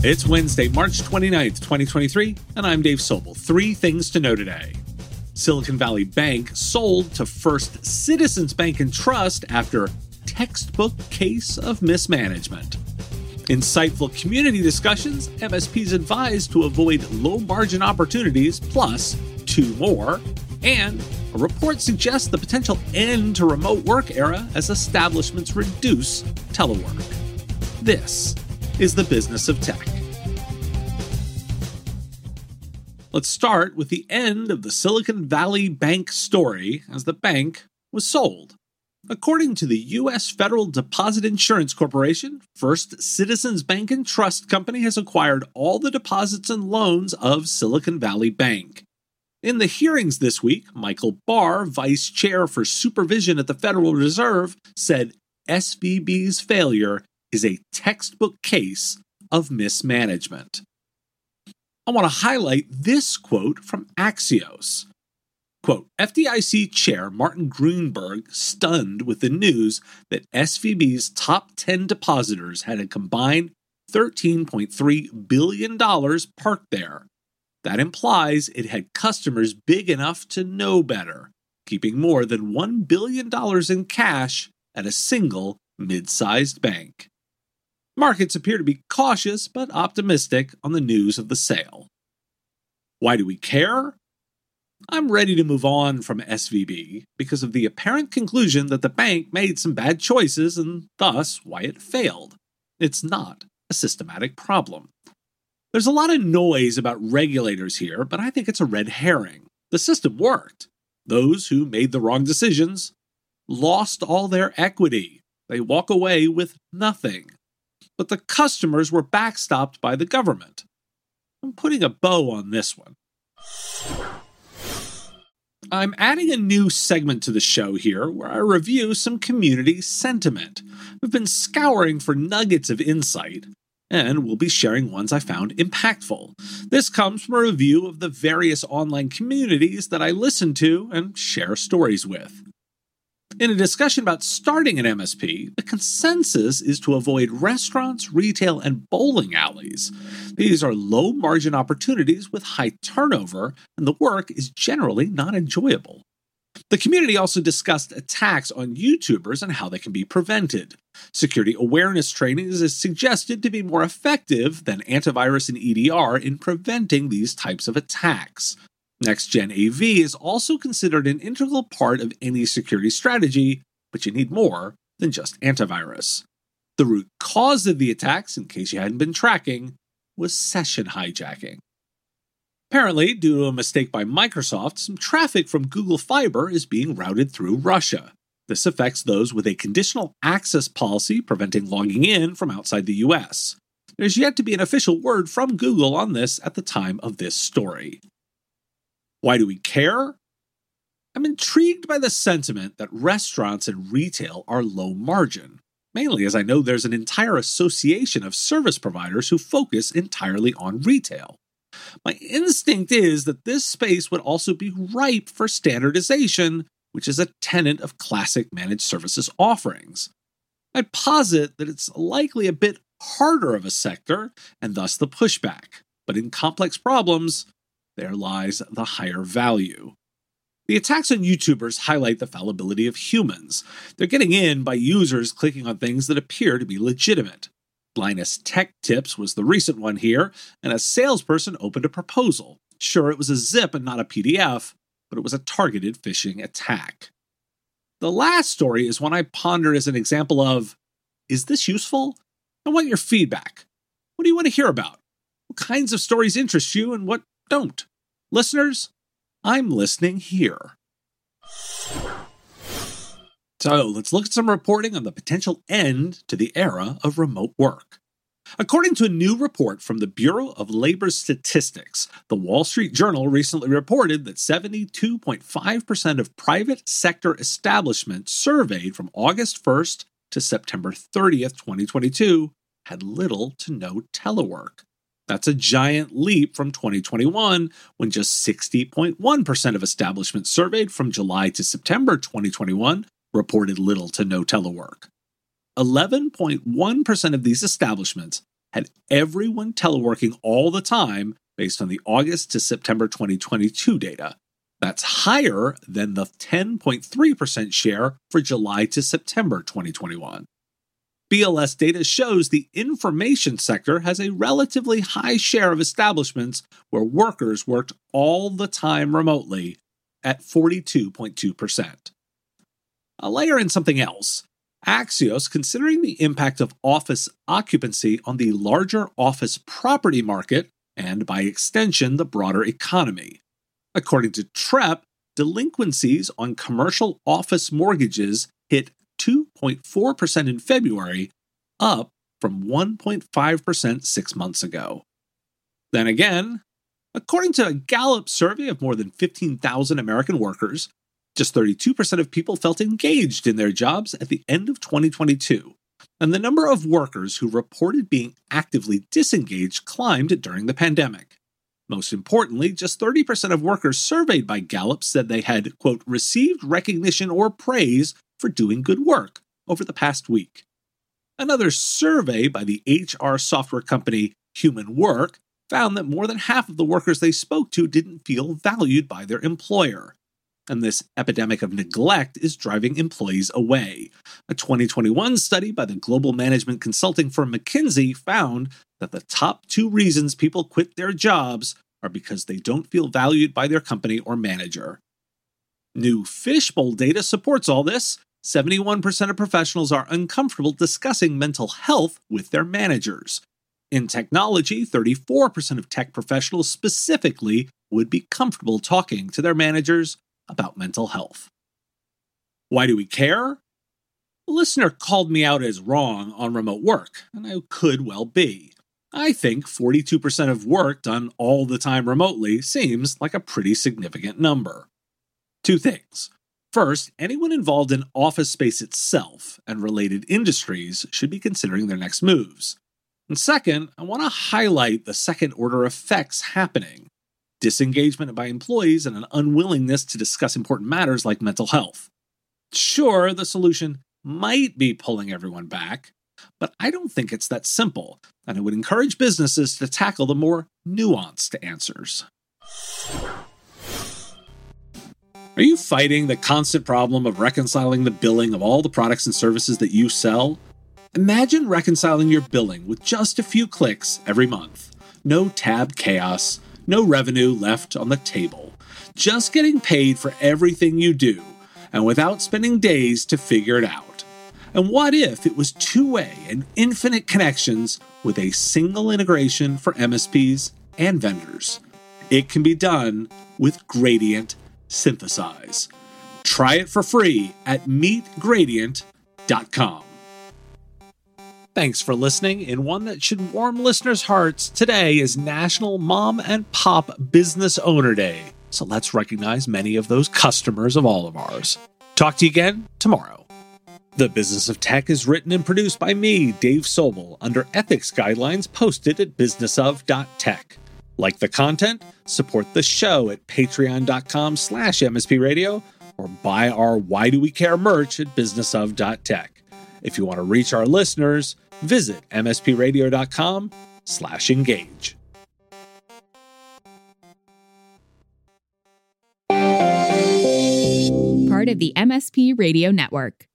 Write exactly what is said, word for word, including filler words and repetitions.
It's Wednesday, March twenty-ninth, twenty twenty-three, and I'm Dave Sobel. Three things to know today. Silicon Valley Bank sold to First Citizens Bank and Trust after textbook case of mismanagement. Insightful community discussions, M S Ps advised to avoid low-margin opportunities, plus two more. And a report suggests the potential end to remote work era as establishments reduce telework. This is the business of tech. Let's start with the end of the Silicon Valley Bank story as the bank was sold. According to the U S Federal Deposit Insurance Corporation, First Citizens Bank and Trust Company has acquired all the deposits and loans of Silicon Valley Bank. In the hearings this week, Michael Barr, Vice Chair for Supervision at the Federal Reserve, said S V B's failure is a textbook case of mismanagement. I want to highlight this quote from Axios. Quote, F D I C Chair Martin Greenberg stunned with the news that S V B's top ten depositors had a combined thirteen point three billion dollars parked there. That implies it had customers big enough to know better, keeping more than one billion dollars in cash at a single mid-sized bank. Markets appear to be cautious but optimistic on the news of the sale. Why do we care? I'm ready to move on from S V B because of the apparent conclusion that the bank made some bad choices and thus why it failed. It's not a systematic problem. There's a lot of noise about regulators here, but I think it's a red herring. The system worked. Those who made the wrong decisions lost all their equity. They walk away with nothing. But the customers were backstopped by the government. I'm putting a bow on this one. I'm adding a new segment to the show here where I review some community sentiment. We've been scouring for nuggets of insight, and we'll be sharing ones I found impactful. This comes from a review of the various online communities that I listen to and share stories with. In a discussion about starting an M S P, the consensus is to avoid restaurants, retail, and bowling alleys. These are low-margin opportunities with high turnover, and the work is generally not enjoyable. The community also discussed attacks on YouTubers and how they can be prevented. Security awareness training is suggested to be more effective than antivirus and E D R in preventing these types of attacks. Next-Gen A V is also considered an integral part of any security strategy, but you need more than just antivirus. The root cause of the attacks, in case you hadn't been tracking, was session hijacking. Apparently, due to a mistake by Microsoft, some traffic from Google Fiber is being routed through Russia. This affects those with a conditional access policy preventing logging in from outside the U S. There's yet to be an official word from Google on this at the time of this story. Why do we care? I'm intrigued by the sentiment that restaurants and retail are low margin, mainly as I know there's an entire association of service providers who focus entirely on retail. My instinct is that this space would also be ripe for standardization, which is a tenet of classic managed services offerings. I'd posit that it's likely a bit harder of a sector, and thus the pushback, but in complex problems, there lies the higher value. The attacks on YouTubers highlight the fallibility of humans. They're getting in by users clicking on things that appear to be legitimate. Linus Tech Tips was the recent one here, and a salesperson opened a proposal. Sure, it was a zip and not a P D F, but it was a targeted phishing attack. The last story is one I ponder as an example of, is this useful? I want your feedback. What do you want to hear about? What kinds of stories interest you and what don't? Listeners, I'm listening here. So let's look at some reporting on the potential end to the era of remote work. According to a new report from the Bureau of Labor Statistics, the Wall Street Journal recently reported that seventy-two point five percent of private sector establishments surveyed from August first to September thirtieth, twenty twenty-two had little to no telework. That's a giant leap from twenty twenty-one, when just sixty point one percent of establishments surveyed from July to September twenty twenty-one reported little to no telework. eleven point one percent of these establishments had everyone teleworking all the time based on the August to September twenty twenty-two data. That's higher than the ten point three percent share for July to September twenty twenty-one. B L S data shows the information sector has a relatively high share of establishments where workers worked all the time remotely at forty-two point two percent. I'll layer in something else. Axios, considering the impact of office occupancy on the larger office property market and, by extension, the broader economy. According to Trepp, delinquencies on commercial office mortgages hit two point four percent in February, up from one point five percent six months ago. Then again, according to a Gallup survey of more than fifteen thousand American workers, just thirty-two percent of people felt engaged in their jobs at the end of twenty twenty-two, and the number of workers who reported being actively disengaged climbed during the pandemic. Most importantly, just thirty percent of workers surveyed by Gallup said they had, quote, received recognition or praise for doing good work over the past week. Another survey by the H R software company Human Work found that more than half of the workers they spoke to didn't feel valued by their employer. And this epidemic of neglect is driving employees away. A twenty twenty-one study by the global management consulting firm McKinsey found that the top two reasons people quit their jobs are because they don't feel valued by their company or manager. New Fishbowl data supports all this. seventy-one percent of professionals are uncomfortable discussing mental health with their managers. In technology, thirty-four percent of tech professionals specifically would be comfortable talking to their managers about mental health. Why do we care? A listener called me out as wrong on remote work, and I could well be. I think forty-two percent of work done all the time remotely seems like a pretty significant number. Two things. First, anyone involved in office space itself and related industries should be considering their next moves. And second, I want to highlight the second-order effects happening. Disengagement by employees and an unwillingness to discuss important matters like mental health. Sure, the solution might be pulling everyone back, but I don't think it's that simple, and I would encourage businesses to tackle the more nuanced answers. Are you fighting the constant problem of reconciling the billing of all the products and services that you sell? Imagine reconciling your billing with just a few clicks every month. No tab chaos, no revenue left on the table. Just getting paid for everything you do, and without spending days to figure it out. And what if it was two-way and infinite connections with a single integration for M S Ps and vendors? It can be done with Gradient Synthesize. Try it for free at meet gradient dot com. Thanks for listening. In one that should warm listeners' hearts, today is National Mom and Pop Business Owner Day. So let's recognize many of those customers of all of ours. Talk to you again tomorrow. The Business of Tech is written and produced by me, Dave Sobel, under ethics guidelines posted at business of dot tech. Like the content? Support the show at patreon.com slash mspradio or buy our Why Do We Care merch at business of dot tech. If you want to reach our listeners, visit mspradio.com slash engage. Part of the M S P Radio Network.